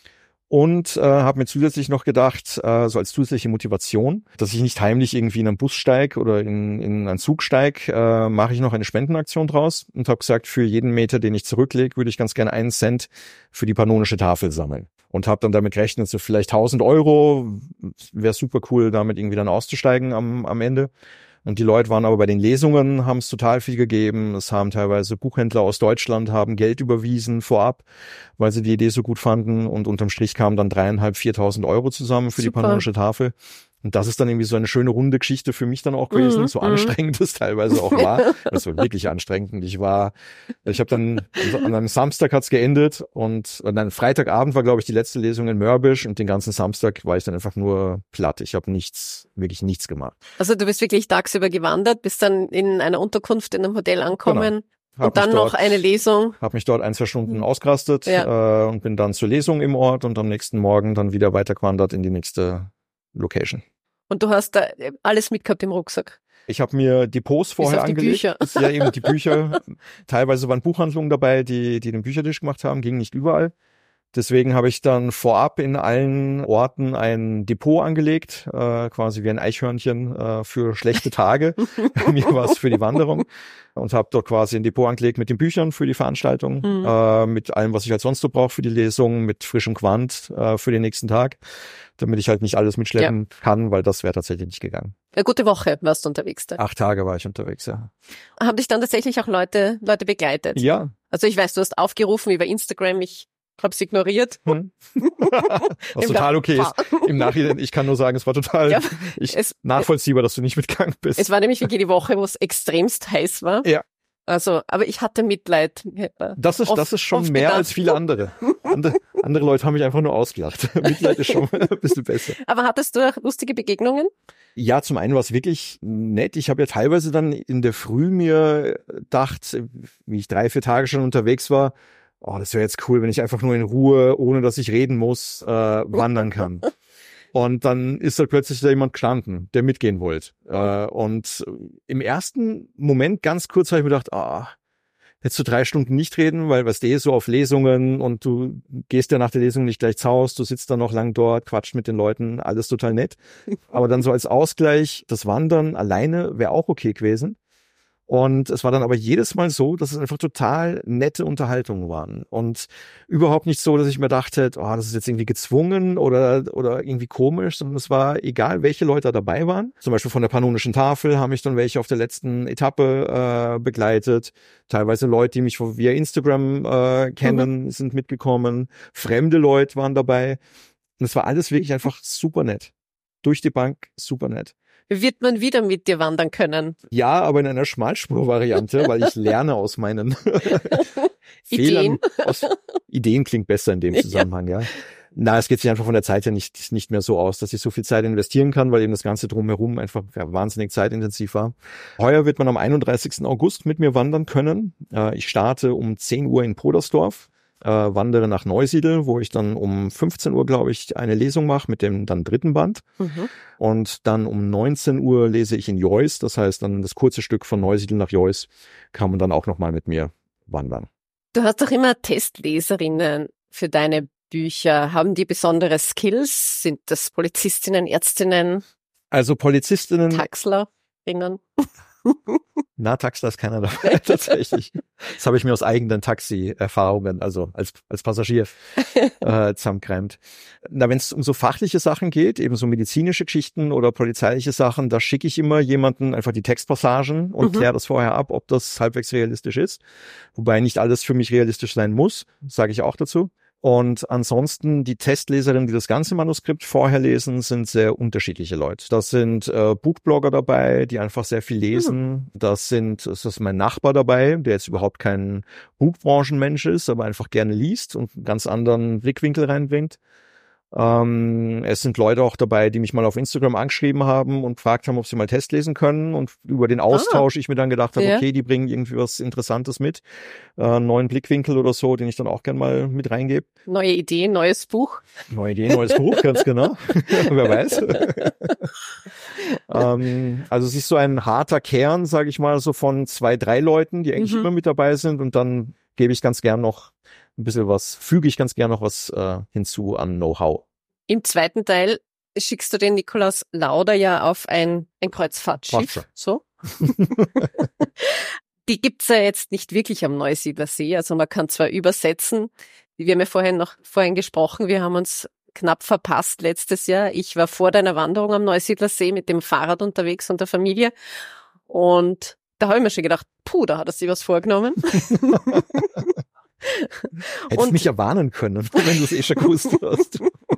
Und habe mir zusätzlich noch gedacht, so als zusätzliche Motivation, dass ich nicht heimlich irgendwie in einen Bus steige oder in einen Zug steige, mache ich noch eine Spendenaktion draus und habe gesagt, für jeden Meter, den ich zurücklege, würde ich ganz gerne 1 Cent für die Pannonische Tafel sammeln. Und habe dann damit gerechnet, so vielleicht 1.000 Euro, wäre super cool, damit irgendwie dann auszusteigen am Ende. Und die Leute waren aber bei den Lesungen, haben es total viel gegeben. Es haben teilweise Buchhändler aus Deutschland haben Geld überwiesen vorab, weil sie die Idee so gut fanden. Und unterm Strich kamen dann 3.500, 4.000 Euro zusammen für die Pannonische Tafel. Und das ist dann irgendwie so eine schöne runde Geschichte für mich dann auch gewesen, so anstrengend es teilweise auch war. Das war wirklich anstrengend. Und ich habe dann, an einem Samstag hat's geendet und dann Freitagabend war, glaube ich, die letzte Lesung in Mörbisch und den ganzen Samstag war ich dann einfach nur platt. Ich habe wirklich nichts gemacht. Also du bist wirklich tagsüber gewandert, bist dann in einer Unterkunft in einem Hotel angekommen. Genau. Und dann noch eine Lesung. Habe mich dort 1-2 Stunden ausgerastet und bin dann zur Lesung im Ort und am nächsten Morgen dann wieder weitergewandert in die nächste Location. Und du hast da alles mitgehabt im Rucksack? Ich habe mir Depots vorher angelegt. Die Bücher. Ja, eben die Bücher. Teilweise waren Buchhandlungen dabei, die den Büchertisch gemacht haben, ging nicht überall. Deswegen habe ich dann vorab in allen Orten ein Depot angelegt, quasi wie ein Eichhörnchen für schlechte Tage. Mir war es für die Wanderung. Und habe dort quasi ein Depot angelegt mit den Büchern für die Veranstaltung, mit allem, was ich halt sonst so brauche für die Lesung, mit frischem Quant für den nächsten Tag, damit ich halt nicht alles mitschleppen kann, weil das wäre tatsächlich nicht gegangen. Eine gute Woche warst du unterwegs da. 8 Tage war ich unterwegs, ja. Haben dich dann tatsächlich auch Leute begleitet? Ja. Also ich weiß, du hast aufgerufen über Instagram, ich habe es ignoriert. Was total okay ist. Im Nachhinein, ich kann nur sagen, es war total nachvollziehbar, dass du nicht mitgegangen bist. Es war nämlich wirklich die Woche, wo es extremst heiß war. Ja. Also, aber ich hatte Mitleid. Das ist schon mehr gedacht. Als viele andere. Andere Leute haben mich einfach nur ausgelacht. Mitleid ist schon ein bisschen besser. Aber hattest du auch lustige Begegnungen? Ja, zum einen war es wirklich nett. Ich habe ja teilweise dann in der Früh mir gedacht, wie ich 3-4 Tage schon unterwegs war, oh, das wäre jetzt cool, wenn ich einfach nur in Ruhe, ohne dass ich reden muss, wandern kann. Und dann ist halt plötzlich da jemand gestanden, der mitgehen wollte. Und im ersten Moment ganz kurz habe ich mir gedacht, hättest du 3 Stunden nicht reden, weil was so auf Lesungen und du gehst ja nach der Lesung nicht gleich zu Hause, du sitzt dann noch lang dort, quatscht mit den Leuten, alles total nett. Aber dann so als Ausgleich, das Wandern alleine wäre auch okay gewesen. Und es war dann aber jedes Mal so, dass es einfach total nette Unterhaltungen waren. Und überhaupt nicht so, dass ich mir dachte, das ist jetzt irgendwie gezwungen oder irgendwie komisch, sondern es war egal, welche Leute dabei waren. Zum Beispiel von der Pannonischen Tafel haben mich dann welche auf der letzten Etappe begleitet. Teilweise Leute, die mich via Instagram kennen, sind mitgekommen. Fremde Leute waren dabei. Und es war alles wirklich einfach super nett. Durch die Bank super nett. Wird man wieder mit dir wandern können? Ja, aber in einer Schmalspur-Variante, weil ich lerne aus meinen Fehlern. Ideen klingt besser in dem Zusammenhang, ja. Na, es geht sich einfach von der Zeit her nicht mehr so aus, dass ich so viel Zeit investieren kann, weil eben das Ganze drumherum einfach wahnsinnig zeitintensiv war. Heuer wird man am 31. August mit mir wandern können. Ich starte um 10 Uhr in Podersdorf. Wandere nach Neusiedl, wo ich dann um 15 Uhr, glaube ich, eine Lesung mache mit dem dann 3. Band. Und dann um 19 Uhr lese ich in Jois. Das heißt, dann das kurze Stück von Neusiedl nach Jois kann man dann auch nochmal mit mir wandern. Du hast doch immer Testleserinnen für deine Bücher. Haben die besondere Skills? Sind das Polizistinnen, Ärztinnen? Also Polizistinnen. Taxlerinnen? Na, Taxler ist keiner dabei, tatsächlich. Das habe ich mir aus eigenen Taxi-Erfahrungen, also als Passagier, zusammengereimt. Na, wenn es um so fachliche Sachen geht, eben so medizinische Geschichten oder polizeiliche Sachen, da schicke ich immer jemanden einfach die Textpassagen und kläre das vorher ab, ob das halbwegs realistisch ist. Wobei nicht alles für mich realistisch sein muss, sage ich auch dazu. Und ansonsten die Testleserinnen, die das ganze Manuskript vorher lesen, sind sehr unterschiedliche Leute. Das sind Buchblogger dabei, die einfach sehr viel lesen. Das ist mein Nachbar dabei, der jetzt überhaupt kein Buchbranchenmensch ist, aber einfach gerne liest und einen ganz anderen Blickwinkel reinbringt. Es sind Leute auch dabei, die mich mal auf Instagram angeschrieben haben und gefragt haben, ob sie mal Test lesen können. Und über den Austausch ich mir dann gedacht habe, okay, die bringen irgendwie was Interessantes mit. Einen neuen Blickwinkel oder so, den ich dann auch gern mal mit reingebe. Neue Idee, neues Buch. Neue Idee, neues Buch, ganz genau. Wer weiß. Also es ist so ein harter Kern, sage ich mal, so von 2, 3 Leuten, die eigentlich immer mit dabei sind. Und dann gebe ich ganz gern noch ein bisschen was, füge ich ganz gern noch was hinzu an Know-how. Im zweiten Teil schickst du den Nikolaus Lauder ja auf ein Kreuzfahrtschiff. So. Die gibt's ja jetzt nicht wirklich am Neusiedler See. Also man kann zwar übersetzen. Wir haben ja vorhin gesprochen. Wir haben uns knapp verpasst letztes Jahr. Ich war vor deiner Wanderung am Neusiedler See mit dem Fahrrad unterwegs und der Familie. Und da habe ich mir schon gedacht, da hat er sich was vorgenommen. Hättest mich ja warnen können, wenn du es schon gewusst hast.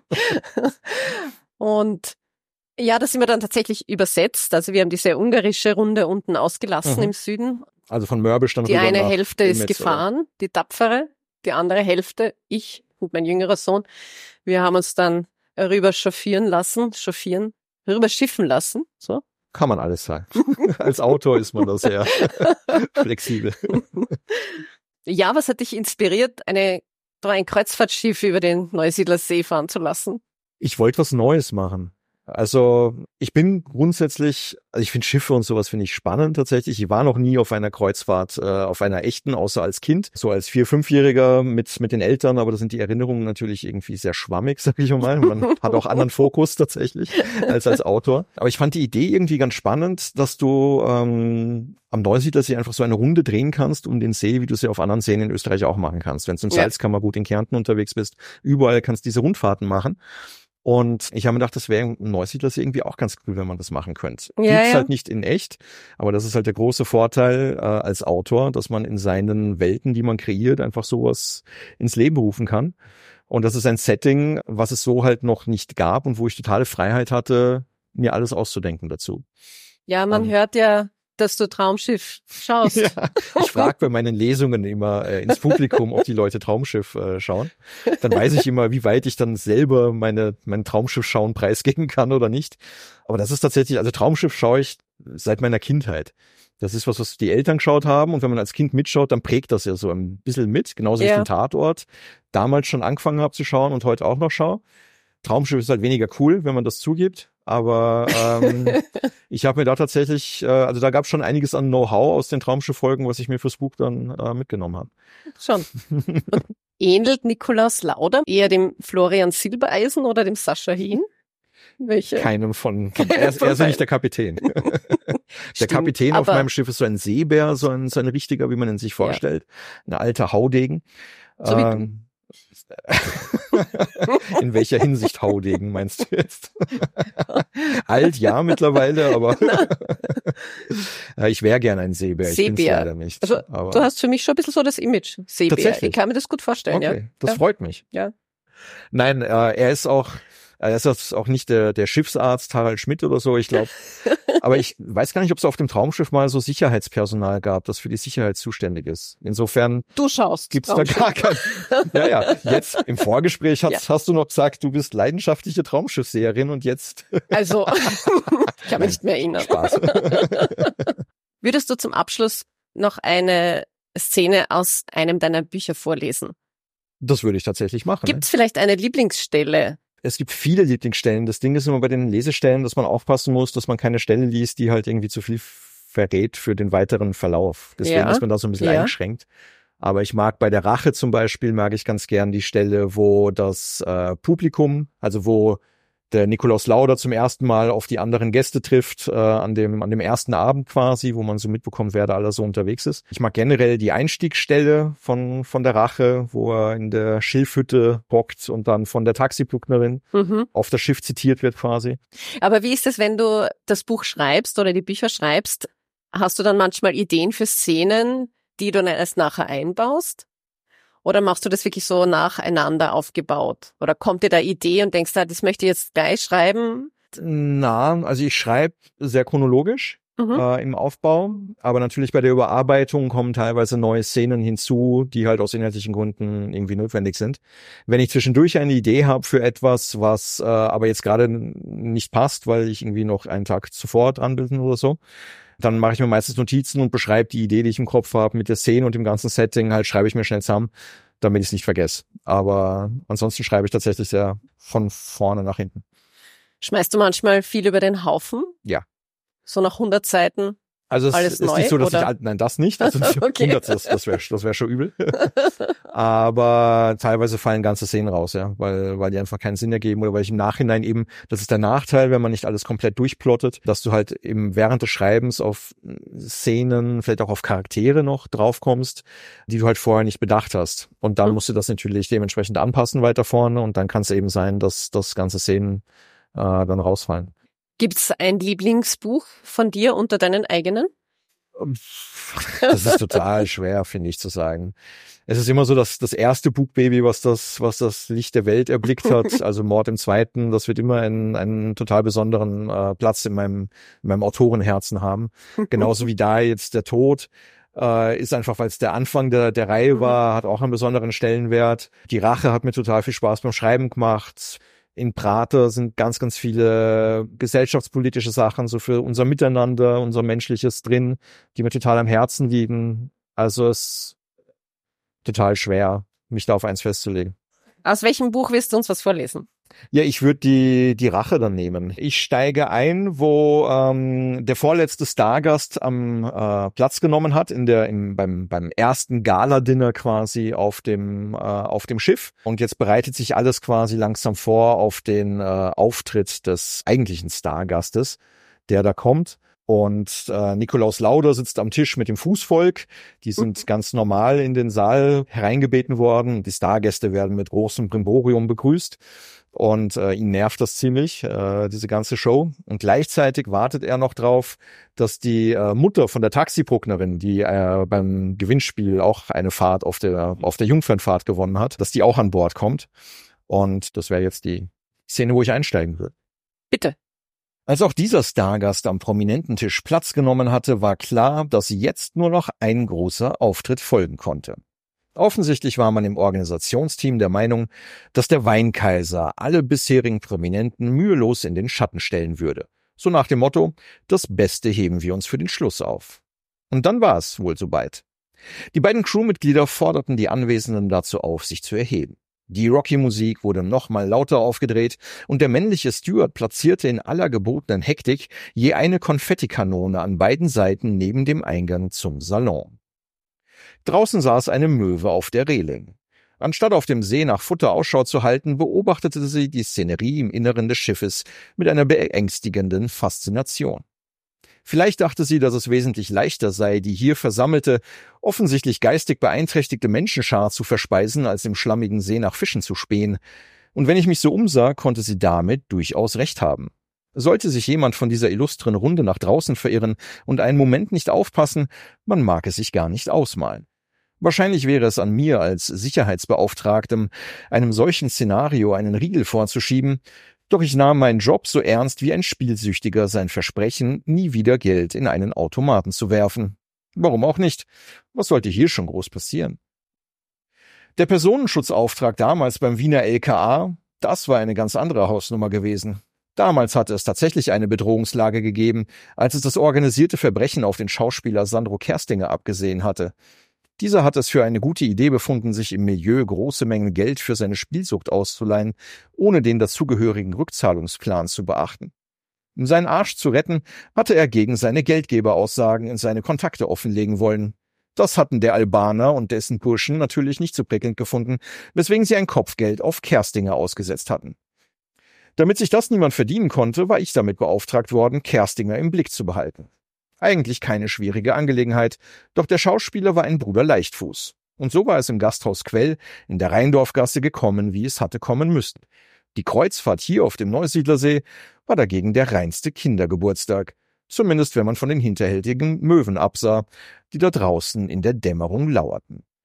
Und ja, das sind wir dann tatsächlich übersetzt. Also wir haben diese ungarische Runde unten ausgelassen im Süden. Also von Mörbisch dann Die rüber eine nach Hälfte ist Ilmetz, gefahren, oder? die tapfere. Die andere Hälfte, ich und mein jüngerer Sohn, wir haben uns dann rüber schiffen lassen, so. Kann man alles sein. Als Autor ist man da sehr flexibel. Ja, was hat dich inspiriert, ein Kreuzfahrtschiff über den Neusiedler See fahren zu lassen? Ich wollte was Neues machen. Also ich bin grundsätzlich, ich finde Schiffe und sowas finde ich spannend tatsächlich. Ich war noch nie auf einer Kreuzfahrt, auf einer echten, außer als Kind. So als 4-, 5-Jähriger mit den Eltern, aber da sind die Erinnerungen natürlich irgendwie sehr schwammig, sag ich mal. Man hat auch anderen Fokus tatsächlich als Autor. Aber ich fand die Idee irgendwie ganz spannend, dass du am Neusiedlersee einfach so eine Runde drehen kannst um den See, wie du sie auf anderen Seen in Österreich auch machen kannst. Wenn du im Salzkammergut in Kärnten unterwegs bist, überall kannst du diese Rundfahrten machen. Und ich habe mir gedacht, das wäre im Neusiedlersee irgendwie auch ganz cool, wenn man das machen könnte. Gibt's halt nicht in echt, aber das ist halt der große Vorteil als Autor, dass man in seinen Welten, die man kreiert, einfach sowas ins Leben rufen kann. Und das ist ein Setting, was es so halt noch nicht gab und wo ich totale Freiheit hatte, mir alles auszudenken dazu. Ja, man hört ja, dass du Traumschiff schaust. Ja, ich frage bei meinen Lesungen immer ins Publikum, ob die Leute Traumschiff schauen. Dann weiß ich immer, wie weit ich dann selber mein Traumschiff-Schauen preisgeben kann oder nicht. Aber das ist tatsächlich, also Traumschiff schaue ich seit meiner Kindheit. Das ist was die Eltern geschaut haben. Und wenn man als Kind mitschaut, dann prägt das ja so ein bisschen mit. Genauso wie ich den Tatort damals schon angefangen habe zu schauen und heute auch noch schaue. Traumschiff ist halt weniger cool, wenn man das zugibt. Aber ich habe mir da tatsächlich, also da gab es schon einiges an Know-how aus den Traumschiff-Folgen, was ich mir fürs Buch dann mitgenommen habe. Schon. Ähnelt Nikolaus Lauder eher dem Florian Silbereisen oder dem Sascha Hien? Welche? Keinem von er ist ja nicht der Kapitän. Der Kapitän auf meinem Schiff ist so ein Seebär, so ein richtiger, wie man ihn sich vorstellt. Ein alter Haudegen. So wie in welcher Hinsicht Haudegen meinst du jetzt? Alt, ja, mittlerweile, aber ich wäre gern ein Seebär. Ich bin's leider nicht. Also, aber du hast für mich schon ein bisschen so das Image Seebär. Tatsächlich? Ich kann mir das gut vorstellen. Okay, ja. das freut mich. Ja. Nein, er ist auch nicht der Schiffsarzt Harald Schmidt oder so, ich glaube. Aber ich weiß gar nicht, ob es auf dem Traumschiff mal so Sicherheitspersonal gab, das für die Sicherheit zuständig ist. Insofern du schaust gibt's da gar kein. Ja, jetzt im Vorgespräch hast du noch gesagt, du bist leidenschaftliche Traumschiffseherin und jetzt. Also, ich kann mich nicht mehr erinnern. Spaß. Würdest du zum Abschluss noch eine Szene aus einem deiner Bücher vorlesen? Das würde ich tatsächlich machen. Gibt's vielleicht eine Lieblingsstelle? Es gibt viele Lieblingsstellen. Das Ding ist immer bei den Lesestellen, dass man aufpassen muss, dass man keine Stelle liest, die halt irgendwie zu viel verrät für den weiteren Verlauf. Deswegen ist man da so ein bisschen eingeschränkt. Aber ich mag bei der Rache zum Beispiel, mag ich ganz gern die Stelle, wo das Publikum, also wo der Nikolaus Lauder zum ersten Mal auf die anderen Gäste trifft, an dem ersten Abend quasi, wo man so mitbekommt, wer da alles so unterwegs ist. Ich mag generell die Einstiegsstelle von der Rache, wo er in der Schilfhütte hockt und dann von der Taxiplugnerin auf das Schiff zitiert wird quasi. Aber wie ist es, wenn du das Buch schreibst oder die Bücher schreibst? Hast du dann manchmal Ideen für Szenen, die du dann erst nachher einbaust? Oder machst du das wirklich so nacheinander aufgebaut? Oder kommt dir da Idee und denkst, das möchte ich jetzt gleich schreiben? Also ich schreibe sehr chronologisch im Aufbau, aber natürlich bei der Überarbeitung kommen teilweise neue Szenen hinzu, die halt aus inhaltlichen Gründen irgendwie notwendig sind. Wenn ich zwischendurch eine Idee habe für etwas, was aber jetzt gerade nicht passt, weil ich irgendwie noch einen Tag zuvor dran bin oder so, dann mache ich mir meistens Notizen und beschreibe die Idee, die ich im Kopf habe, mit der Szene und dem ganzen Setting, halt schreibe ich mir schnell zusammen, damit ich es nicht vergesse. Aber ansonsten schreibe ich tatsächlich sehr von vorne nach hinten. Schmeißt du manchmal viel über den Haufen? Ja. So nach 100 Seiten? Also es ist neu, nicht so, dass oder? nein, das nicht. Also Okay. 100, das wär schon übel. Aber teilweise fallen ganze Szenen raus, ja, weil die einfach keinen Sinn ergeben oder weil ich im Nachhinein eben, das ist der Nachteil, wenn man nicht alles komplett durchplottet, dass du halt eben während des Schreibens auf Szenen, vielleicht auch auf Charaktere noch draufkommst, die du halt vorher nicht bedacht hast. Und dann musst du das natürlich dementsprechend anpassen weiter vorne und dann kann es eben sein, dass das ganze Szenen dann rausfallen. Gibt's ein Lieblingsbuch von dir unter deinen eigenen? Das ist total schwer, finde ich, zu sagen. Es ist immer so, dass das erste Buchbaby, was das Licht der Welt erblickt hat, also Mord im Zweiten, das wird immer einen total besonderen Platz in meinem Autorenherzen haben. Genauso wie da jetzt der Tod ist einfach, weil es der Anfang der Reihe war, hat auch einen besonderen Stellenwert. Die Rache hat mir total viel Spaß beim Schreiben gemacht. In Prater sind ganz, ganz viele gesellschaftspolitische Sachen, so für unser Miteinander, unser Menschliches drin, die mir total am Herzen liegen. Also es ist total schwer, mich da auf eins festzulegen. Aus welchem Buch willst du uns was vorlesen? Ja, ich würde die Rache dann nehmen. Ich steige ein, wo der vorletzte Stargast am Platz genommen hat beim ersten Gala-Dinner quasi auf dem Schiff. Und jetzt bereitet sich alles quasi langsam vor auf den Auftritt des eigentlichen Stargastes, der da kommt. Und Nikolaus Lauder sitzt am Tisch mit dem Fußvolk. Die sind ganz normal in den Saal hereingebeten worden. Die Stargäste werden mit großem Brimborium begrüßt. Und ihn nervt das ziemlich, diese ganze Show. Und gleichzeitig wartet er noch drauf, dass die Mutter von der Taxipucknerin, die beim Gewinnspiel auch eine Fahrt auf der Jungfernfahrt gewonnen hat, dass die auch an Bord kommt. Und das wäre jetzt die Szene, wo ich einsteigen würde. Bitte. Als auch dieser Stargast am prominenten Tisch Platz genommen hatte, war klar, dass jetzt nur noch ein großer Auftritt folgen konnte. Offensichtlich war man im Organisationsteam der Meinung, dass der Weinkaiser alle bisherigen Prominenten mühelos in den Schatten stellen würde. So nach dem Motto, das Beste heben wir uns für den Schluss auf. Und dann war es wohl soweit. Die beiden Crewmitglieder forderten die Anwesenden dazu auf, sich zu erheben. Die Rocky-Musik wurde nochmal lauter aufgedreht und der männliche Steward platzierte in aller gebotenen Hektik je eine Konfettikanone an beiden Seiten neben dem Eingang zum Salon. Draußen saß eine Möwe auf der Reling. Anstatt auf dem See nach Futter Ausschau zu halten, beobachtete sie die Szenerie im Inneren des Schiffes mit einer beängstigenden Faszination. Vielleicht dachte sie, dass es wesentlich leichter sei, die hier versammelte, offensichtlich geistig beeinträchtigte Menschenschar zu verspeisen, als im schlammigen See nach Fischen zu spähen. Und wenn ich mich so umsah, konnte sie damit durchaus recht haben. Sollte sich jemand von dieser illustren Runde nach draußen verirren und einen Moment nicht aufpassen, man mag es sich gar nicht ausmalen. Wahrscheinlich wäre es an mir als Sicherheitsbeauftragtem, einem solchen Szenario einen Riegel vorzuschieben, doch ich nahm meinen Job so ernst wie ein Spielsüchtiger sein Versprechen, nie wieder Geld in einen Automaten zu werfen. Warum auch nicht? Was sollte hier schon groß passieren? Der Personenschutzauftrag damals beim Wiener LKA, das war eine ganz andere Hausnummer gewesen. Damals hatte es tatsächlich eine Bedrohungslage gegeben, als es das organisierte Verbrechen auf den Schauspieler Sandro Kerstinger abgesehen hatte. Dieser hat es für eine gute Idee befunden, sich im Milieu große Mengen Geld für seine Spielsucht auszuleihen, ohne den dazugehörigen Rückzahlungsplan zu beachten. Um seinen Arsch zu retten, hatte er gegen seine Geldgeberaussagen in seine Kontakte offenlegen wollen. Das hatten der Albaner und dessen Burschen natürlich nicht so prickelnd gefunden, weswegen sie ein Kopfgeld auf Kerstinger ausgesetzt hatten. Damit sich das niemand verdienen konnte, war ich damit beauftragt worden, Kerstinger im Blick zu behalten. Eigentlich keine schwierige Angelegenheit, doch der Schauspieler war ein Bruder Leichtfuß. Und so war es im Gasthaus Quell in der Rheindorfgasse gekommen, wie es hatte kommen müssen. Die Kreuzfahrt hier auf dem Neusiedlersee war dagegen der reinste Kindergeburtstag. Zumindest wenn man von den hinterhältigen Möwen absah, die da draußen in der Dämmerung lauerten.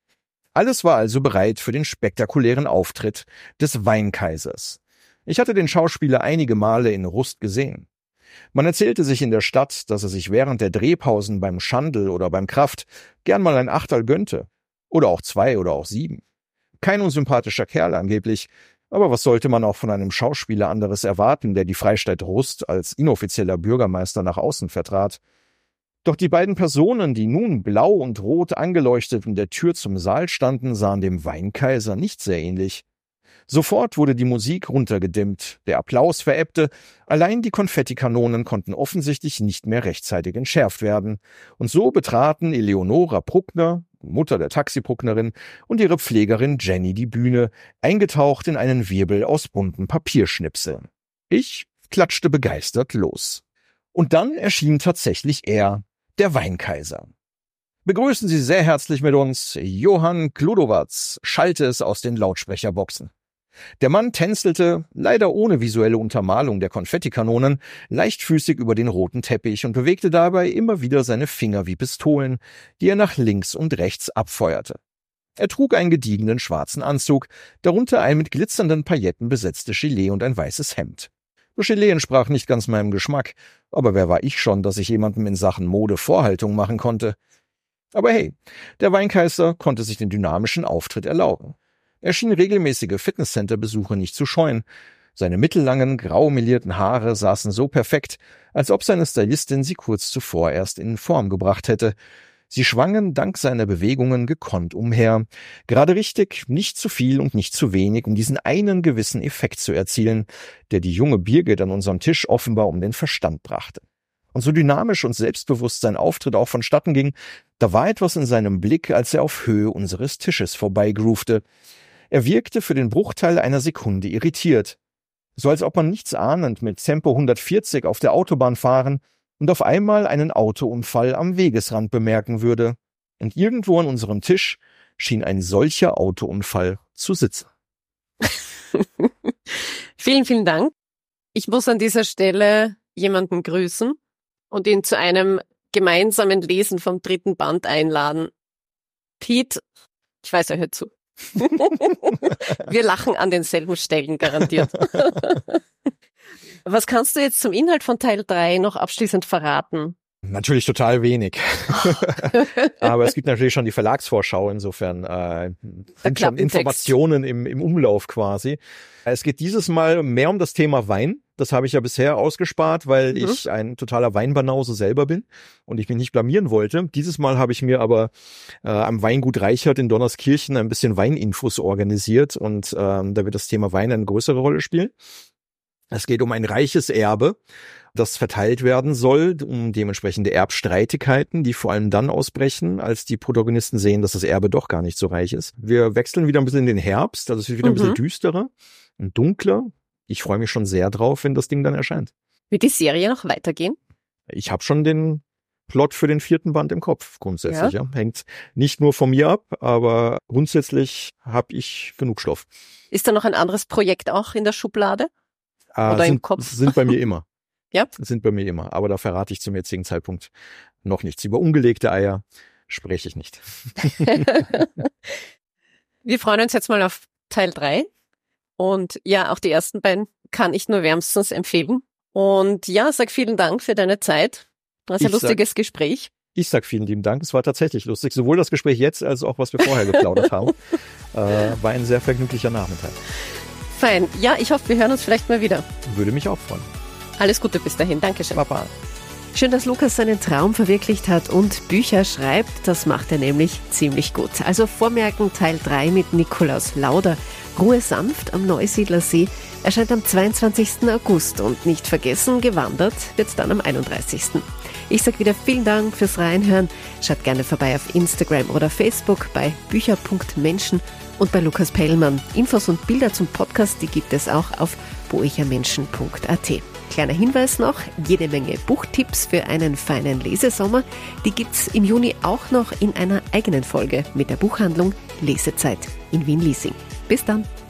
Alles war also bereit für den spektakulären Auftritt des Weinkaisers. Ich hatte den Schauspieler einige Male in Rust gesehen. Man erzählte sich in der Stadt, dass er sich während der Drehpausen beim Schandl oder beim Kraft gern mal ein Achterl gönnte. Oder auch 2 oder auch 7. Kein unsympathischer Kerl angeblich, aber was sollte man auch von einem Schauspieler anderes erwarten, der die Freistadt Rust als inoffizieller Bürgermeister nach außen vertrat? Doch die beiden Personen, die nun blau und rot angeleuchtet in der Tür zum Saal standen, sahen dem Weinkaiser nicht sehr ähnlich. Sofort wurde die Musik runtergedimmt, der Applaus verebbte, allein die Konfettikanonen konnten offensichtlich nicht mehr rechtzeitig entschärft werden. Und so betraten Eleonora Bruckner, Mutter der Taxi-Brucknerin, und ihre Pflegerin Jenny die Bühne, eingetaucht in einen Wirbel aus bunten Papierschnipseln. Ich klatschte begeistert los. Und dann erschien tatsächlich er, der Weinkaiser. Begrüßen Sie sehr herzlich mit uns Johann Gludowatz, schallte es aus den Lautsprecherboxen. Der Mann tänzelte, leider ohne visuelle Untermalung der Konfettikanonen, leichtfüßig über den roten Teppich und bewegte dabei immer wieder seine Finger wie Pistolen, die er nach links und rechts abfeuerte. Er trug einen gediegenen schwarzen Anzug, darunter ein mit glitzernden Pailletten besetztes Gilet und ein weißes Hemd. Das Gilet entsprach nicht ganz meinem Geschmack, aber wer war ich schon, dass ich jemandem in Sachen Mode Vorhaltungen machen konnte? Aber hey, der Weinkaiser konnte sich den dynamischen Auftritt erlauben. Er schien regelmäßige Fitnesscenter-Besuche nicht zu scheuen. Seine mittellangen, grau melierten Haare saßen so perfekt, als ob seine Stylistin sie kurz zuvor erst in Form gebracht hätte. Sie schwangen dank seiner Bewegungen gekonnt umher. Gerade richtig, nicht zu viel und nicht zu wenig, um diesen einen gewissen Effekt zu erzielen, der die junge Birgit an unserem Tisch offenbar um den Verstand brachte. Und so dynamisch und selbstbewusst sein Auftritt auch vonstatten ging, da war etwas in seinem Blick, als er auf Höhe unseres Tisches vorbeigroovte. Er wirkte für den Bruchteil einer Sekunde irritiert. So als ob man nichts ahnend mit Tempo 140 auf der Autobahn fahren und auf einmal einen Autounfall am Wegesrand bemerken würde. Und irgendwo an unserem Tisch schien ein solcher Autounfall zu sitzen. Vielen, vielen Dank. Ich muss an dieser Stelle jemanden grüßen und ihn zu einem gemeinsamen Lesen vom 3. Band einladen. Pete, ich weiß, er hört zu. Wir lachen an denselben Stellen, garantiert. Was kannst du jetzt zum Inhalt von Teil 3 noch abschließend verraten? Natürlich total wenig. Aber es gibt natürlich schon die Verlagsvorschau, insofern sind schon Informationen im Umlauf quasi. Es geht dieses Mal mehr um das Thema Wein. Das habe ich ja bisher ausgespart, weil ich ein totaler Weinbanause selber bin und ich mich nicht blamieren wollte. Dieses Mal habe ich mir aber am Weingut Reichert in Donnerskirchen ein bisschen Weininfos organisiert und da wird das Thema Wein eine größere Rolle spielen. Es geht um ein reiches Erbe, das verteilt werden soll, um dementsprechende Erbstreitigkeiten, die vor allem dann ausbrechen, als die Protagonisten sehen, dass das Erbe doch gar nicht so reich ist. Wir wechseln wieder ein bisschen in den Herbst, also es wird wieder ein bisschen düsterer und dunkler. Ich freue mich schon sehr drauf, wenn das Ding dann erscheint. Wird die Serie noch weitergehen? Ich habe schon den Plot für den 4. Band im Kopf, grundsätzlich. Ja. Hängt nicht nur von mir ab, aber grundsätzlich habe ich genug Stoff. Ist da noch ein anderes Projekt auch in der Schublade? Oder im Kopf? Sind bei mir immer. Ja? Sind bei mir immer. Aber da verrate ich zum jetzigen Zeitpunkt noch nichts. Über ungelegte Eier spreche ich nicht. Wir freuen uns jetzt mal auf Teil 3. Und ja, auch die ersten beiden kann ich nur wärmstens empfehlen. Und ja, sag vielen Dank für deine Zeit. Das war ein lustiges Gespräch. Ich sag vielen lieben Dank. Es war tatsächlich lustig. Sowohl das Gespräch jetzt, als auch was wir vorher geplaudert haben. War ein sehr vergnüglicher Nachmittag. Fein. Ja, ich hoffe, wir hören uns vielleicht mal wieder. Würde mich auch freuen. Alles Gute bis dahin. Dankeschön. Baba. Schön, dass Lukas seinen Traum verwirklicht hat und Bücher schreibt. Das macht er nämlich ziemlich gut. Also vormerken, Teil 3 mit Nikolaus Lauder. Ruhe sanft am Neusiedlersee erscheint am 22. August und nicht vergessen, gewandert wird's dann am 31. Ich sag wieder vielen Dank fürs Reinhören. Schaut gerne vorbei auf Instagram oder Facebook bei bücher.menschen und bei Lukas Pellmann. Infos und Bilder zum Podcast, die gibt es auch auf boechermenschen.at. Kleiner Hinweis noch, jede Menge Buchtipps für einen feinen Lesesommer. Die gibt's im Juni auch noch in einer eigenen Folge mit der Buchhandlung Lesezeit in Wien-Liesing. Bis dann!